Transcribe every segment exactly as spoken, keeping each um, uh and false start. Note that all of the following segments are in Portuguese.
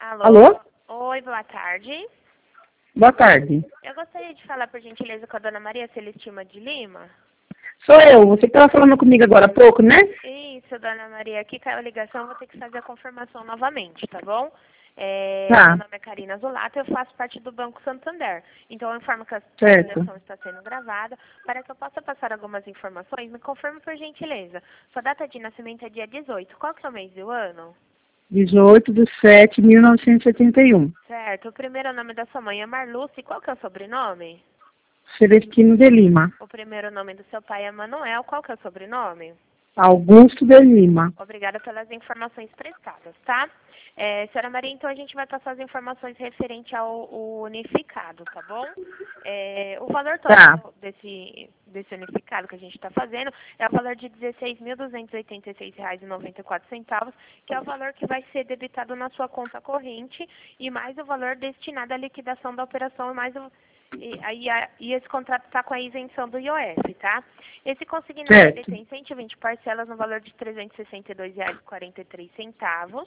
Alô? Alô? Oi, boa tarde. Boa tarde. Eu gostaria de falar, por gentileza, com a dona Maria Celestina de Lima. Sou eu. Você que estava falando comigo agora há pouco, né? Isso, dona Maria. Aqui caiu a ligação, vou ter que fazer a confirmação novamente, tá bom? É, Tá. meu nome é Karina Zolato, eu faço parte do Banco Santander. Então, eu informo que a Certo. ligação está sendo gravada. Para que eu possa passar algumas informações, me confirme, por gentileza. Sua data de nascimento é dia dezoito. Qual que é o mês e o ano? dezoito de sete de mil novecentos e setenta e um. Certo. O primeiro nome da sua mãe é Marluce. Qual que é o sobrenome? Celestino de Lima. O primeiro nome do seu pai é Manuel. Qual que é o sobrenome? Augusto de Lima. Obrigada pelas informações prestadas, tá? É, senhora Maria, então a gente vai passar as informações referente ao, ao unificado, tá bom? É, o valor total Tá. desse, desse unificado que a gente está fazendo é o valor de dezesseis mil duzentos e oitenta e seis reais e noventa e quatro centavos, que é o valor que vai ser debitado na sua conta corrente, e mais o valor destinado à liquidação da operação, e mais o E, aí, a- e esse contrato está com a isenção do I O F, tá? Esse consignado ele Certo. tem cento e vinte parcelas no valor de trezentos e sessenta e dois reais e quarenta e três centavos.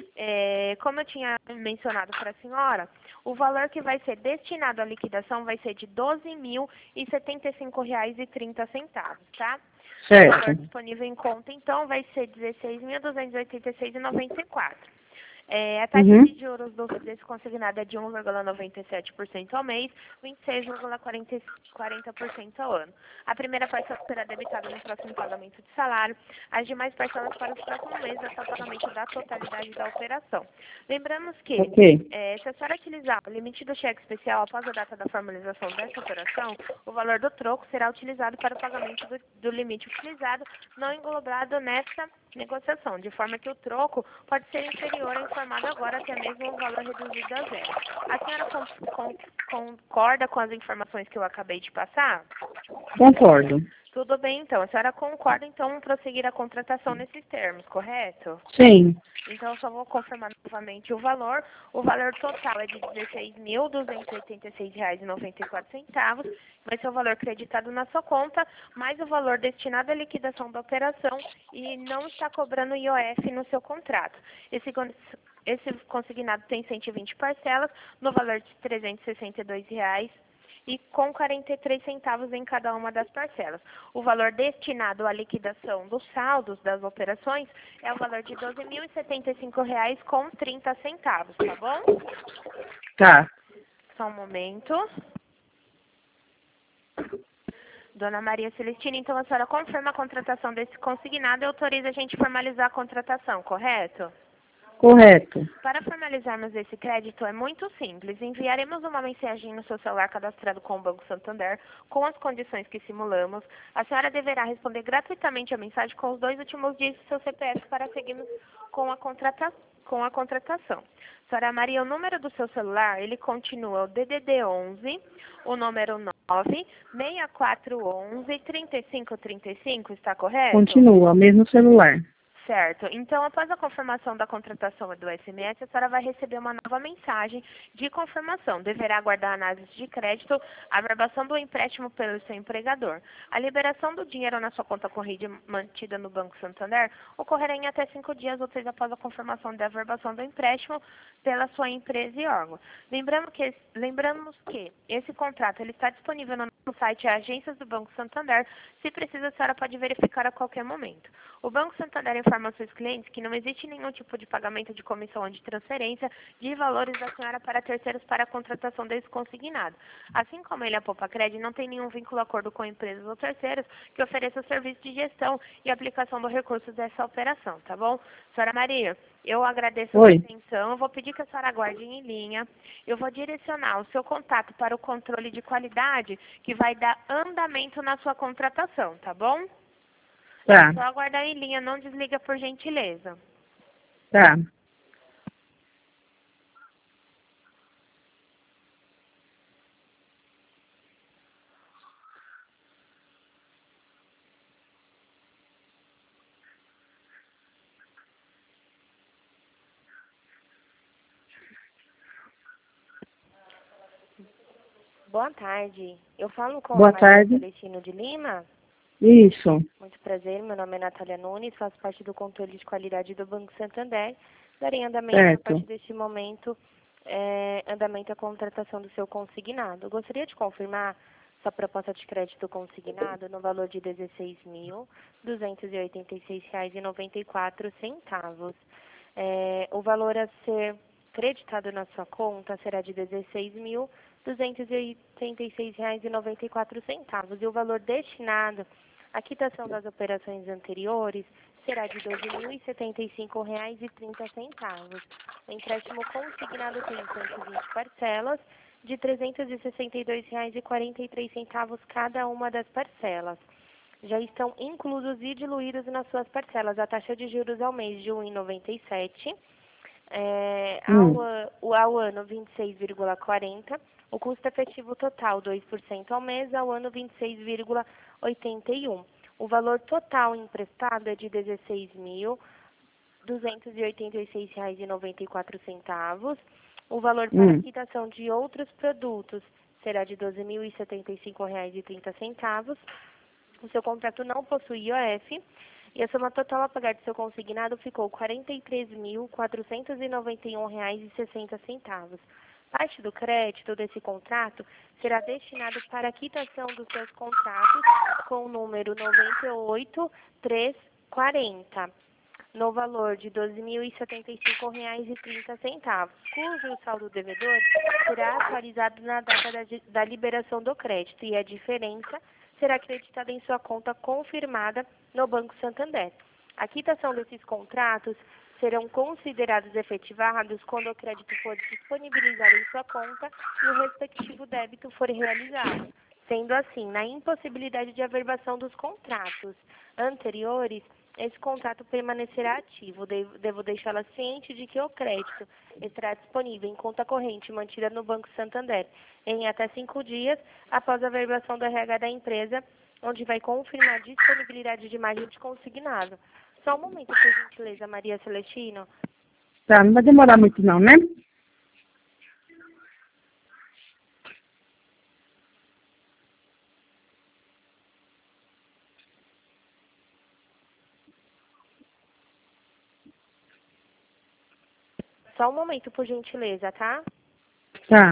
É, como eu tinha mencionado para a senhora, o valor que vai ser destinado à liquidação vai ser de doze mil e setenta e cinco reais e trinta centavos, tá? O valor Certo. disponível em conta, então, vai ser dezesseis mil duzentos e oitenta e seis reais e noventa e quatro centavos. É, a taxa Uhum. de juros do, desse consignado é de um vírgula noventa e sete por cento ao mês, vinte e seis vírgula quarenta por cento ao ano. A primeira parcela será debitada no próximo pagamento de salário, as demais parcelas para os próximos meses até o pagamento da totalidade da operação. Lembramos que, Ok. é, se a senhora utilizar o limite do cheque especial após a data da formalização dessa operação, o valor do troco será utilizado para o pagamento do, do limite utilizado, não englobado nessa negociação, de forma que o troco pode ser inferior ao informado agora, até mesmo o valor reduzido a zero. A senhora con con concorda com as informações que eu acabei de passar? Concordo. Tudo bem, então. A senhora concorda, então, em prosseguir a contratação nesses termos, correto? Sim. Então, eu só vou confirmar novamente o valor. O valor total é de dezesseis mil duzentos e oitenta e seis reais e noventa e quatro centavos. Vai ser o valor creditado na sua conta, mais o valor destinado à liquidação da operação, e não está cobrando I O F no seu contrato. Esse, con- esse consignado tem cento e vinte parcelas, no valor de trezentos e sessenta e dois reais e com quarenta e três centavos em cada uma das parcelas. O valor destinado à liquidação dos saldos das operações é o valor de doze mil e setenta e cinco reais com trinta centavos, tá bom? Tá. Só um momento. Dona Maria Celestina, então a senhora confirma a contratação desse consignado e autoriza a gente formalizar a contratação, correto? Correto. Para formalizarmos esse crédito é muito simples. Enviaremos uma mensagem no seu celular cadastrado com o Banco Santander com as condições que simulamos. A senhora deverá responder gratuitamente a mensagem com os dois últimos dígitos do seu C P F para seguirmos com a, contrata com a contratação. Senhora Maria, o número do seu celular, ele continua o D D D onze, o número nove seis quatro um um, três cinco três cinco, está correto? Continua, mesmo celular. Certo. Então, após a confirmação da contratação do S M S, a senhora vai receber uma nova mensagem de confirmação. Deverá aguardar a análise de crédito, a averbação do empréstimo pelo seu empregador. A liberação do dinheiro na sua conta corrente mantida no Banco Santander ocorrerá em até cinco dias úteis após a confirmação da averbação do empréstimo pela sua empresa e órgão. Lembramos que, lembramos que esse contrato ele está disponível no nosso site Agências do Banco Santander. Se precisa, a senhora pode verificar a qualquer momento. O Banco Santander informa aos seus clientes que não existe nenhum tipo de pagamento de comissão ou de transferência de valores da senhora para terceiros para a contratação desse consignado. Assim como ele, a Poupa Cred, não tem nenhum vínculo acordo com empresas ou terceiros que ofereçam o serviço de gestão e aplicação dos recursos dessa operação, tá bom? Senhora Maria, eu agradeço a sua Oi. atenção, eu vou pedir que a senhora aguarde em linha, eu vou direcionar o seu contato para o controle de qualidade que vai dar andamento na sua contratação, tá bom? Tá. É só aguardar em linha, não desliga por gentileza. Tá. Boa tarde. Eu falo com Boa a Maria tarde. Celestino de Lima. Isso. Muito prazer, meu nome é Natália Nunes, faço parte do controle de qualidade do Banco Santander. darem andamento Certo. a partir deste momento, é, andamento à contratação do seu consignado. Eu gostaria de confirmar sua proposta de crédito consignado no valor de dezesseis mil duzentos e oitenta e seis reais e noventa e quatro centavos. É, o valor a ser creditado na sua conta será de dezesseis mil duzentos e oitenta e seis reais e noventa e quatro centavos. E o valor destinado à quitação das operações anteriores será de doze mil e setenta e cinco reais e trinta centavos. O empréstimo consignado tem cento e vinte parcelas de trezentos e sessenta e dois reais e quarenta e três centavos cada uma das parcelas. Já estão inclusos e diluídos nas suas parcelas a taxa de juros ao mês de um vírgula noventa e sete, é, Hum. ao, ao ano vinte e seis vírgula quarenta, o custo efetivo total dois por cento ao mês, ao ano vinte e seis vírgula oitenta e um. O valor total emprestado é de dezesseis mil duzentos e oitenta e seis reais e noventa e quatro centavos. O valor para Hum. a quitação de outros produtos será de doze mil e setenta e cinco reais e trinta centavos. O seu contrato não possui I O F e a soma total a pagar do seu consignado ficou quarenta e três mil quatrocentos e noventa e um reais e sessenta centavos. Parte do crédito desse contrato será destinado para a quitação dos seus contratos com o número noventa e oito mil trezentos e quarenta, no valor de doze mil e setenta e cinco reais e trinta centavos, cujo saldo devedor será atualizado na data da, da liberação do crédito e a diferença será acreditada em sua conta confirmada no Banco Santander. A quitação desses contratos serão considerados efetivados quando o crédito for disponibilizado em sua conta e o respectivo débito for realizado. Sendo assim, na impossibilidade de averbação dos contratos anteriores, esse contrato permanecerá ativo. Devo, devo deixá-la ciente de que o crédito estará disponível em conta corrente mantida no Banco Santander em até cinco dias após a averbação do R H da empresa, onde vai confirmar a disponibilidade de margem de consignado. Só um momento, por gentileza, Maria Celestino. Tá, não vai demorar muito não, né? Só um momento, por gentileza, tá? Tá.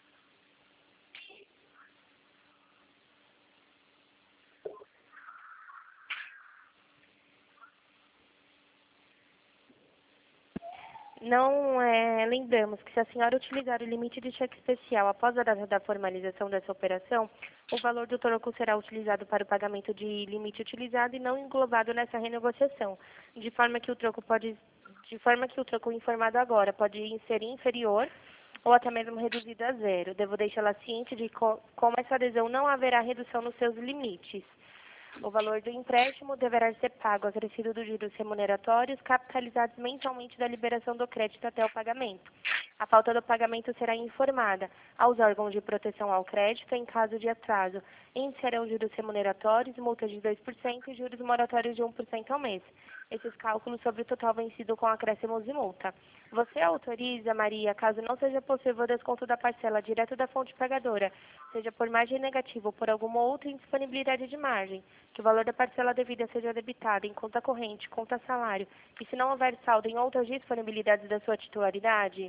Não é, lembramos que se a senhora utilizar o limite de cheque especial após a data da formalização dessa operação, o valor do troco será utilizado para o pagamento de limite utilizado e não englobado nessa renegociação, de forma que o troco pode, de forma que o troco informado agora pode ser inferior ou até mesmo reduzido a zero. Devo deixá-la ciente de co, como essa adesão não haverá redução nos seus limites. O valor do empréstimo deverá ser pago acrescido dos juros remuneratórios capitalizados mensalmente da liberação do crédito até o pagamento. A falta do pagamento será informada aos órgãos de proteção ao crédito em caso de atraso. Iniciarão juros remuneratórios, multas de dois por cento e juros moratórios de um por cento ao mês. Esses cálculos sobre o total vencido com acréscimos e multa. Você autoriza, Maria, caso não seja possível o desconto da parcela direto da fonte pagadora, seja por margem negativa ou por alguma outra indisponibilidade de margem, que o valor da parcela devida seja debitado em conta corrente, conta salário, e se não houver saldo em outras disponibilidades da sua titularidade?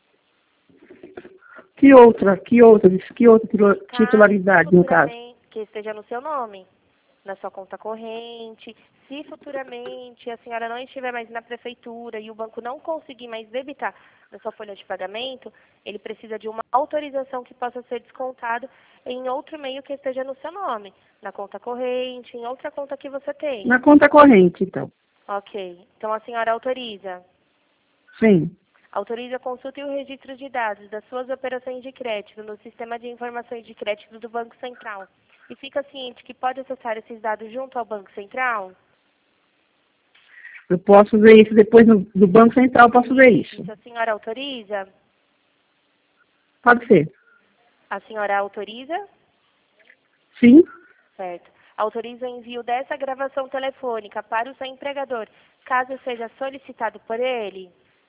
Que outra, que outra, que outra tilo- Caso titularidade, no caso? futuramente, que esteja no seu nome, na sua conta corrente, se futuramente a senhora não estiver mais na prefeitura e o banco não conseguir mais debitar da sua folha de pagamento, ele precisa de uma autorização que possa ser descontado em outro meio que esteja no seu nome, na conta corrente, em outra conta que você tem. Na conta corrente, então. Ok. Então a senhora autoriza? Sim. Autoriza a consulta e o registro de dados das suas operações de crédito no Sistema de Informações de Crédito do Banco Central. E fica ciente que pode acessar esses dados junto ao Banco Central? Eu posso ver isso depois no, do Banco Central, posso ver isso. Isso a senhora autoriza? Pode ser. A senhora autoriza? Sim. Certo. Autoriza o envio dessa gravação telefônica para o seu empregador, caso seja solicitado por ele?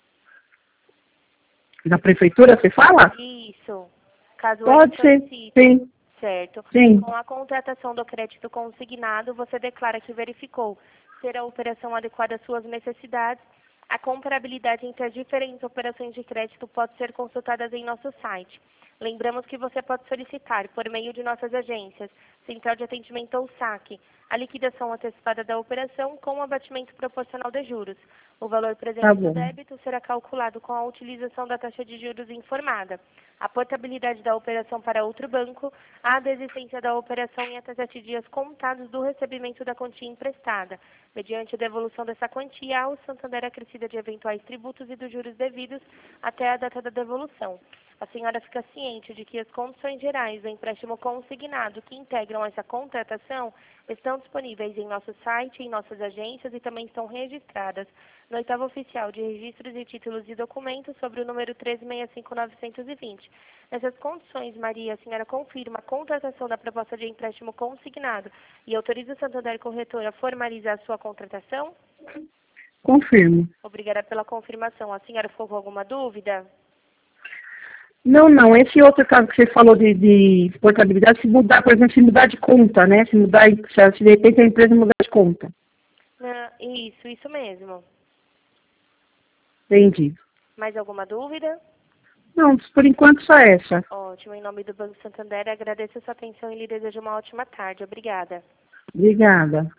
Da prefeitura, você fala? Isso. Caso Pode ele ser. solicite. Sim. Certo. Sim. Com a contratação do crédito consignado, você declara que verificou ser a operação adequada às suas necessidades, A comparabilidade entre as diferentes operações de crédito pode ser consultada em nosso site. Lembramos que você pode solicitar, por meio de nossas agências, Central de Atendimento ou saque, a liquidação antecipada da operação com o abatimento proporcional de juros. O valor presente Tá do bom. débito será calculado com a utilização da taxa de juros informada, a portabilidade da operação para outro banco, a desistência da operação em até sete dias contados do recebimento da quantia emprestada. Mediante a devolução dessa quantia, ao Santander acrescida de eventuais tributos e dos juros devidos até a data da devolução. A senhora fica ciente de que as condições gerais do empréstimo consignado que integram essa contratação estão disponíveis em nosso site, em nossas agências e também estão registradas no oitavo oficial de registros e títulos e documentos sobre o número treze seis cinco nove dois zero. Nessas condições, Maria, a senhora confirma a contratação da proposta de empréstimo consignado e autoriza o Santander Corretora a formalizar sua contratação? Confirmo. Obrigada pela confirmação. A senhora ficou com alguma dúvida? Não, não. Esse outro caso que você falou de, de portabilidade, se mudar, por exemplo, se mudar de conta, né? Se mudar, se de repente a empresa mudar de conta. Ah, isso, isso mesmo. Entendi. Mais alguma dúvida? Não, por enquanto só essa. Ótimo. Em nome do Banco Santander, agradeço a sua atenção e lhe desejo uma ótima tarde. Obrigada. Obrigada.